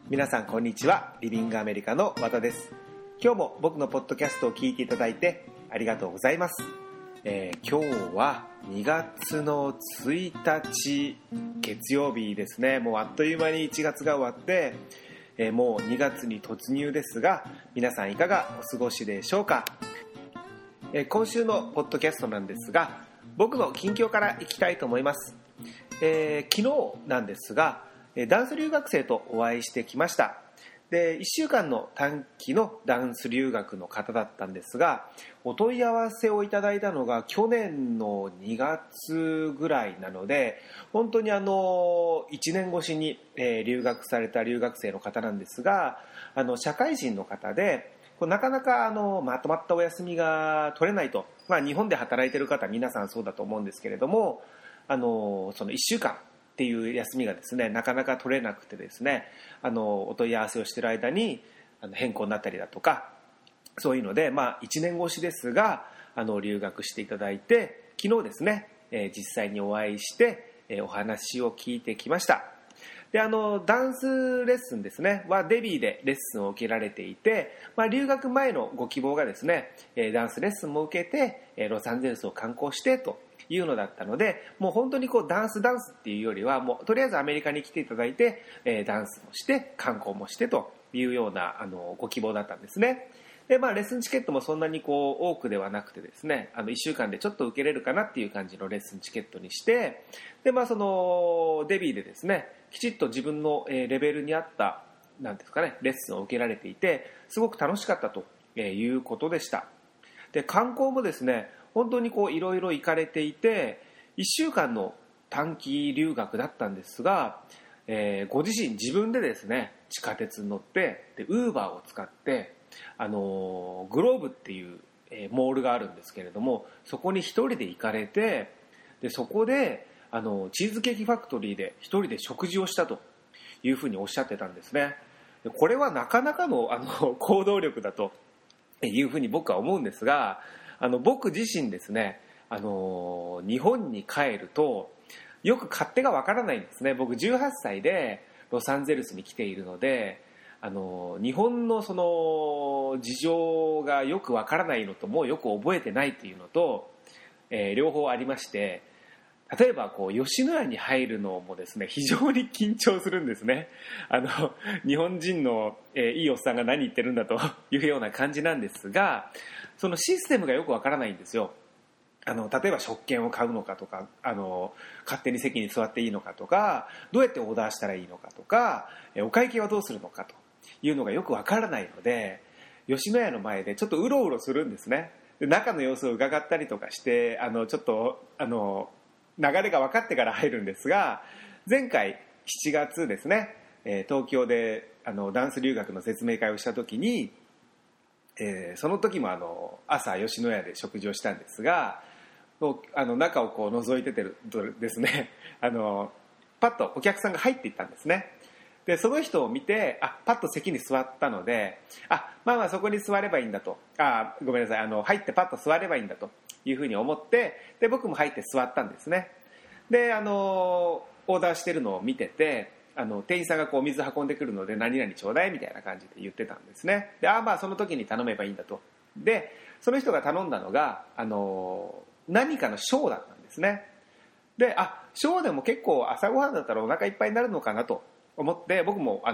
皆さんこんにちは。リビングアメリカの和田です。今日も僕のポッドキャストを聞いていただいてありがとうございます。今日は2月の1日月曜日ですね。もうあっという間に1月が終わって、もう2月に突入ですが、皆さんいかがお過ごしでしょうか。今週のポッドキャストなんですが、僕の近況からいきたいと思います。昨日なんですが、ダンス留学生とお会いしてきました。で、1週間の短期のダンス留学の方だったんですが、お問い合わせをいただいたのが去年の2月ぐらいなので、本当に1年越しに留学された留学生の方なんですが、社会人の方で、なかなかまとまったお休みが取れないと、日本で働いている方皆さんそうだと思うんですけれども、その1週間っていう休みがですね、なかなか取れなくてですね、お問い合わせをしている間に変更になったりだとか、そういうので、1年越しですが留学していただいて、昨日ですね、実際にお会いして、お話を聞いてきました。で、ダンスレッスンですねはデビーでレッスンを受けられていて、留学前のご希望がですね、ダンスレッスンも受けてロサンゼルスを観光してというのだったので、もう本当にダンスっていうよりは、もうとりあえずアメリカに来ていただいて、ダンスもして観光もしてというようなご希望だったんですね。で、レッスンチケットもそんなに多くではなくてですね、1週間でちょっと受けれるかなっていう感じのレッスンチケットにして、で、そのデビーでですね、きちっと自分のレベルに合ったなんですかね、レッスンを受けられていて、すごく楽しかったということでした。で、観光もですね、本当にいろいろ行かれていて、1週間の短期留学だったんですが、ご自身自分でですね、地下鉄に乗ってでウーバーを使ってグローブっていう、モールがあるんですけれども、そこに一人で行かれて、でそこでチーズケーキファクトリーで一人で食事をしたというふうにおっしゃってたんですね。でこれはなかなかの行動力だというふうに僕は思うんですが、僕自身ですね、日本に帰るとよく勝手がわからないんですね。僕18歳でロサンゼルスに来ているので、日本のその事情がよくわからないのと、もうよく覚えてないっていうのと、両方ありまして、例えば吉野家に入るのもですね、非常に緊張するんですね。日本人の、いいおっさんが何言ってるんだというような感じなんですが、そのシステムがよくわからないんですよ。例えば食券を買うのかとか、勝手に席に座っていいのかとか、どうやってオーダーしたらいいのかとか、お会計はどうするのかというのがよくわからないので、吉野家の前でちょっとうろうろするんですね。で、中の様子を伺ったりとかして、ちょっと流れが分かってから入るんですが、前回7月ですね、東京でダンス留学の説明会をした時に、その時も朝吉野家で食事をしたんですが、中を覗いててるとですね、パッとお客さんが入っていったんですね。でその人を見て、パッと席に座ったので、そこに座ればいいんだと、ごめんなさい、入ってパッと座ればいいんだというふうに思って、で僕も入って座ったんですね。でオーダーしてるのを見てて、店員さんがお水運んでくるので、何々ちょうだいみたいな感じで言ってたんですね。でその時に頼めばいいんだと。でその人が頼んだのが何かのショーだったんですね。でショーでも結構朝ごはんだったらお腹いっぱいになるのかなと思って、僕も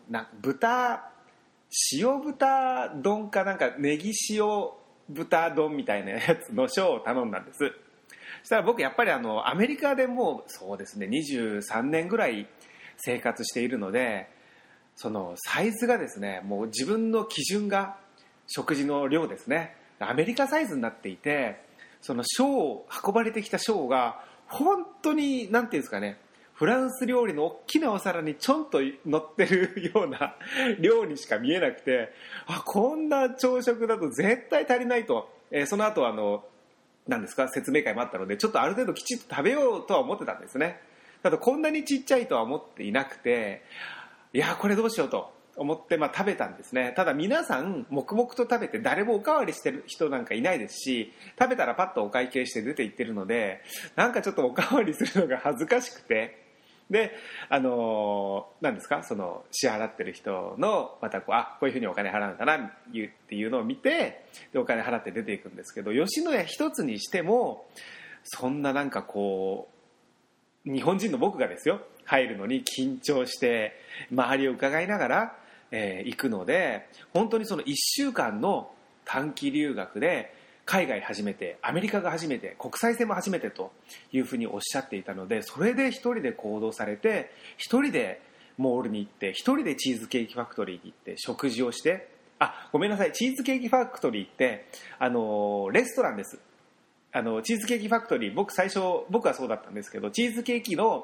塩豚丼かなんかネギ塩豚丼みたいなやつのショーを頼んだんです。そしたら僕やっぱりアメリカでもうそうですね、23年ぐらい生活しているので、そのサイズがですね、もう自分の基準が食事の量ですね、アメリカサイズになっていて、そのショーを運ばれてきたショーが本当になんていうんですかね、フランス料理の大きなお皿にちょんと乗ってるような量にしか見えなくて、こんな朝食だと絶対足りないと、その後何ですか、説明会もあったので、ちょっとある程度きちっと食べようとは思ってたんですね。ただこんなにちっちゃいとは思っていなくて、これどうしようと思って食べたんですね。ただ皆さん黙々と食べて、誰もおかわりしてる人なんかいないですし、食べたらパッとお会計して出て行ってるので、なんかちょっとおかわりするのが恥ずかしくて、 で何ですか、その支払ってる人のまたこういうふうにお金払うんだなっていうのを見て、でお金払って出ていくんですけど、吉野家一つにしてもそんななんかこう日本人の僕がですよ、入るのに緊張して周りを伺いながら、行くので、本当にその1週間の短期留学で海外初めて、アメリカが初めて、国際線も初めてというふうにおっしゃっていたので、それで一人で行動されて、一人でモールに行って、一人でチーズケーキファクトリーに行って食事をして、ごめんなさい、チーズケーキファクトリーってレストランです。チーズケーキファクトリー、僕はそうだったんですけど、チーズケーキの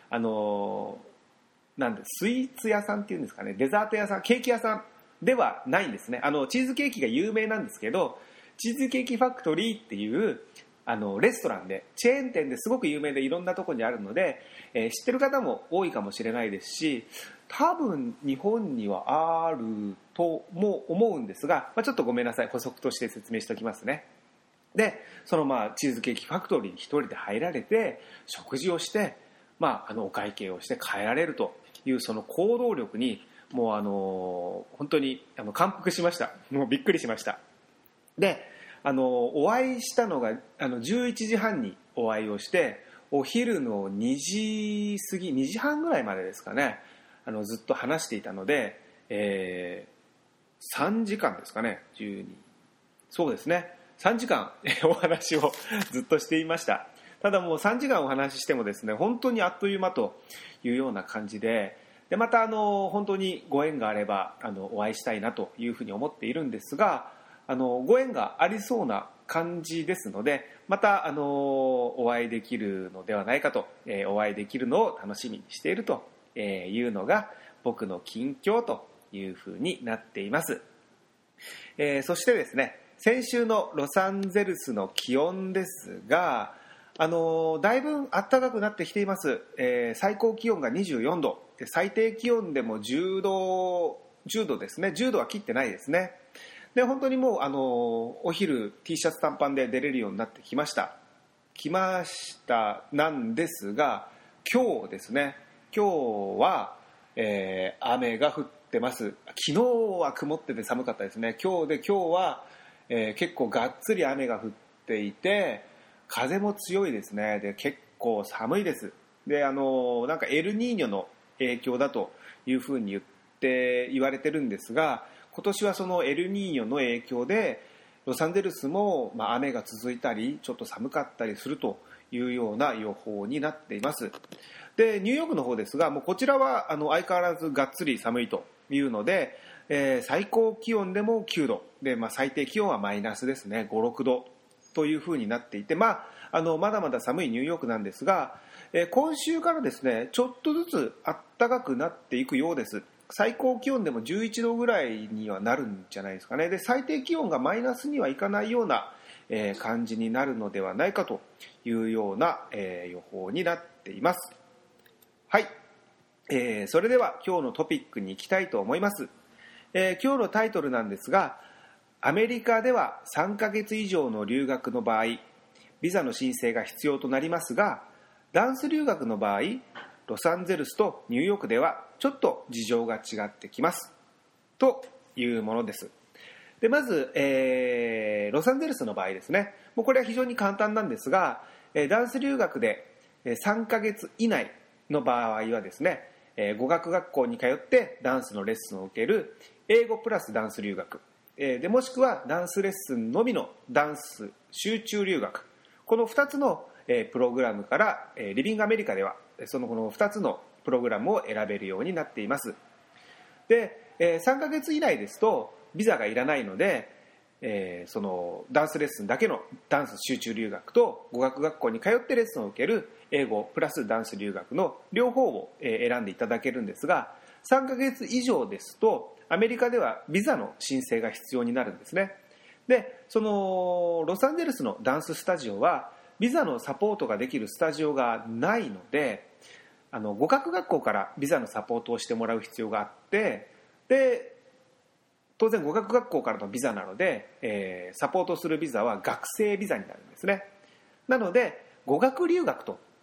なんでスイーツ屋さんっていうんですかね、デザート屋さん、ケーキ屋さんではないんですね。チーズケーキが有名なんですけど、チーズケーキファクトリーっていうレストランで、チェーン店ですごく有名でいろんなところにあるので、知ってる方も多いかもしれないですし、多分日本にはあるとも思うんですが、ちょっとごめんなさい、補足として説明しておきますね。でそのチーズケーキファクトリーに一人で入られて食事をして、お会計をして帰られるというその行動力にもう本当に感服しました。もうびっくりしました。でお会いしたのが11時半にお会いをして、お昼の2時過ぎ2時半ぐらいまでですかね、ずっと話していたので、3時間ですかね、そうですね、3時間お話をずっとしていました。ただもう3時間お話ししてもですね、本当にあっという間というような感じで、また本当にご縁があればお会いしたいなというふうに思っているんですが、ご縁がありそうな感じですので、またお会いできるのではないかと、お会いできるのを楽しみにしているというのが僕の近況というふうになっています。そしてですね、先週のロサンゼルスの気温ですが、だいぶ暖かくなってきています。最高気温が24度で、最低気温でも10度ですね。10度は切ってないですね。で本当にもうお昼 T シャツ短パンで出れるようになってきましたなんですが、今日ですね、今日は、雨が降ってます。昨日は曇ってて寒かったですね。今日は、結構がっつり雨が降っていて、風も強いですね。で結構寒いです。でなんかエルニーニョの影響だというふうに言われてるんですが、今年はそのエルニーニョの影響でロサンゼルスも雨が続いたりちょっと寒かったりするというような予報になっています。でニューヨークの方ですが、もうこちらは相変わらずがっつり寒いというので、最高気温でも9度で、最低気温はマイナスですね、5、6度というふうになっていて、まだまだ寒いニューヨークなんですが、今週からですね、ちょっとずつ暖かくなっていくようです。最高気温でも11度ぐらいにはなるんじゃないですかね。で最低気温がマイナスにはいかないような、感じになるのではないかというような、予報になっています。はい、それでは今日のトピックに行きたいと思います。今日のタイトルなんですが、アメリカでは3ヶ月以上の留学の場合ビザの申請が必要となりますが、ダンス留学の場合ロサンゼルスとニューヨークではちょっと事情が違ってきますというものです。でまず、ロサンゼルスの場合ですね、もうこれは非常に簡単なんですが、ダンス留学で3ヶ月以内の場合はですね、語学学校に通ってダンスのレッスンを受ける英語プラスダンス留学、でもしくはダンスレッスンのみのダンス集中留学、この2つのプログラムからリビングアメリカではこの2つのプログラムを選べるようになっています。で3ヶ月以内ですとビザがいらないので、そのダンスレッスンだけのダンス集中留学と語学学校に通ってレッスンを受ける英語プラスダンス留学の両方を選んでいただけるんですが、3ヶ月以上ですとアメリカではビザの申請が必要になるんですね。でそのロサンゼルスのダンススタジオはビザのサポートができるスタジオがないので、語学学校からビザのサポートをしてもらう必要があって、で当然語学学校からのビザなので、サポートするビザは学生ビザになるんですね。なので語学留学と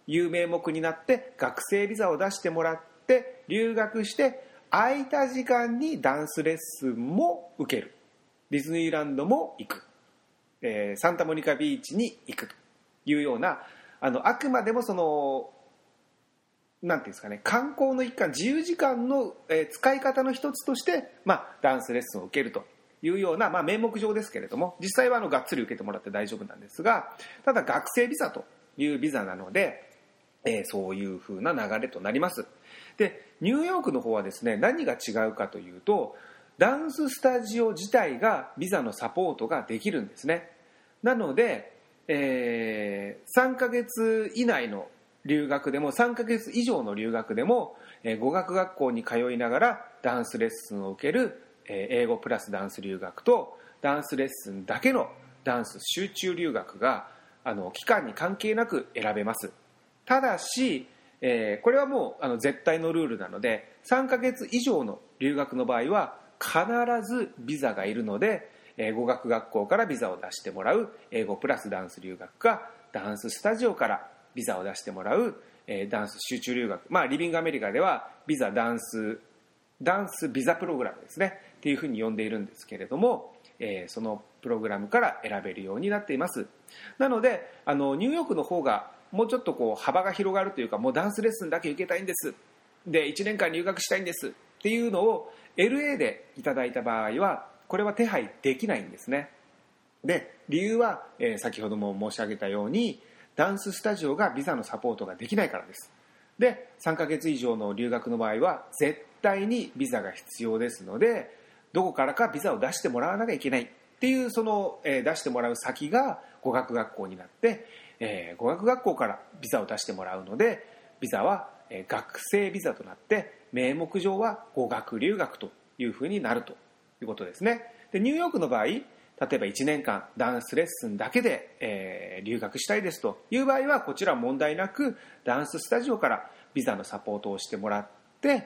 いう名目になって学生ビザを出してもらって留学して、空いた時間にダンスレッスンも受ける、ディズニーランドも行く、サンタモニカビーチに行くというような、あくまでもそのなんていうんですかね、観光の一環、自由時間の、使い方の一つとして、ダンスレッスンを受けるというような、名目上ですけれども、実際はがっつり受けてもらって大丈夫なんですが、ただ学生ビザというビザなので、そういう風な流れとなります。で、ニューヨークの方はですね、何が違うかというと、ダンススタジオ自体がビザのサポートができるんですね。なので、3ヶ月以内の留学でも3ヶ月以上の留学でも、語学学校に通いながらダンスレッスンを受ける、英語プラスダンス留学と、ダンスレッスンだけのダンス集中留学が期間に関係なく選べます。ただし、これはもう絶対のルールなので、3ヶ月以上の留学の場合は必ずビザがいるので、語学学校からビザを出してもらう英語プラスダンス留学か、ダンススタジオからビザを出してもらう、ダンス集中留学、リビングアメリカではダンスビザプログラムですねっていうふうに呼んでいるんですけれども、そのプログラムから選べるようになっています。なのでニューヨークの方がもうちょっと幅が広がるというか、もうダンスレッスンだけ受けたいんですで1年間留学したいんですっていうのを LA でいただいた場合は、これは手配できないんですね。で、理由は、先ほども申し上げたように、ダンススタジオがビザのサポートができないからです。で、3ヶ月以上の留学の場合は絶対にビザが必要ですので、どこからかビザを出してもらわなきゃいけないっていう、その、出してもらう先が語学学校になって、語学学校からビザを出してもらうので、ビザは、学生ビザとなって名目上は語学留学というふうになるということですね。で、ニューヨークの場合、例えば1年間ダンスレッスンだけで、留学したいですという場合は、こちら問題なくダンススタジオからビザのサポートをしてもらって、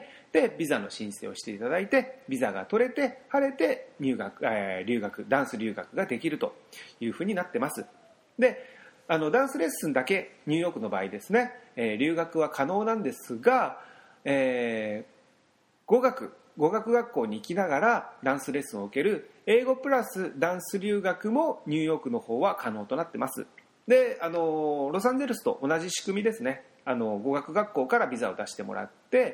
でビザの申請をしていただいて、ビザが取れて晴れてダンス留学ができるというふうになってます。で、ダンスレッスンだけニューヨークの場合ですね、留学は可能なんですが、語学学校に行きながらダンスレッスンを受ける英語プラスダンス留学もニューヨークの方は可能となってます。で、ロサンゼルスと同じ仕組みですね。語学学校からビザを出してもらって、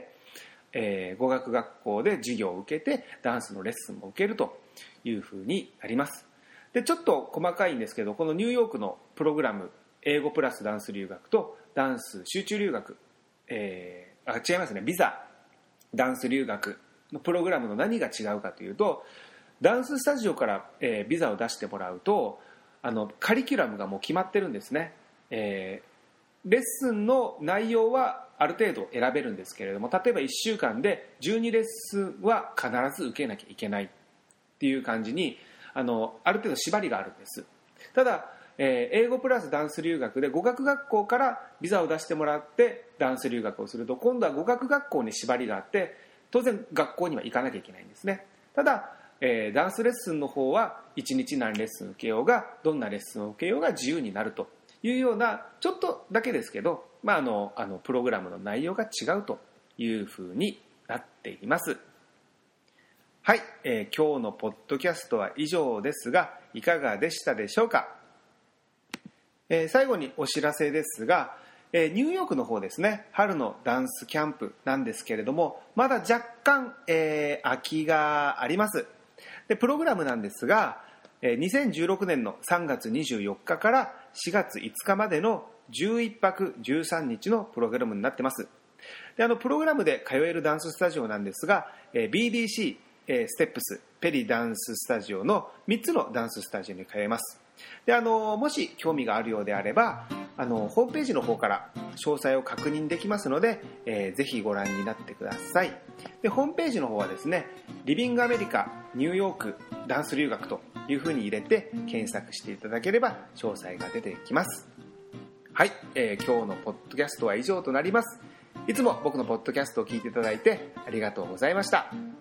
語学学校で授業を受けてダンスのレッスンも受けるというふうになります。で、ちょっと細かいんですけど、このニューヨークのプログラム、英語プラスダンス留学とダンス集中留学、違いますね、ビザダンス留学のプログラムの何が違うかというと、ダンススタジオから、ビザを出してもらうと、カリキュラムがもう決まってるんですね。レッスンの内容はある程度選べるんですけれども、例えば1週間で12レッスンは必ず受けなきゃいけないっていう感じに、ある程度縛りがあるんです。ただ、英語プラスダンス留学で語学学校からビザを出してもらってダンス留学をすると、今度は語学学校に縛りがあって、当然学校には行かなきゃいけないんですね。ただ、ダンスレッスンの方は1日何レッスン受けようが、どんなレッスンを受けようが自由になるというような、ちょっとだけですけど、プログラムの内容が違うというふうになっています。はい、今日のポッドキャストは以上ですが、いかがでしたでしょうか。最後にお知らせですが、ニューヨークの方ですね、春のダンスキャンプなんですけれども、まだ若干、空きがあります。で、プログラムなんですが、2016年の3月24日から4月5日までの11泊13日のプログラムになってます。で、プログラムで通えるダンススタジオなんですが、BDC、ステップス、ペリダンススタジオの3つのダンススタジオに通えます。で、もし興味があるようであれば、ホームページの方から詳細を確認できますので、ぜひご覧になってください。で、ホームページの方はですね、リビングアメリカニューヨークダンス留学というふうに入れて検索していただければ詳細が出てきます。はい、今日のポッドキャストは以上となります。いつも僕のポッドキャストを聞いていただいてありがとうございました。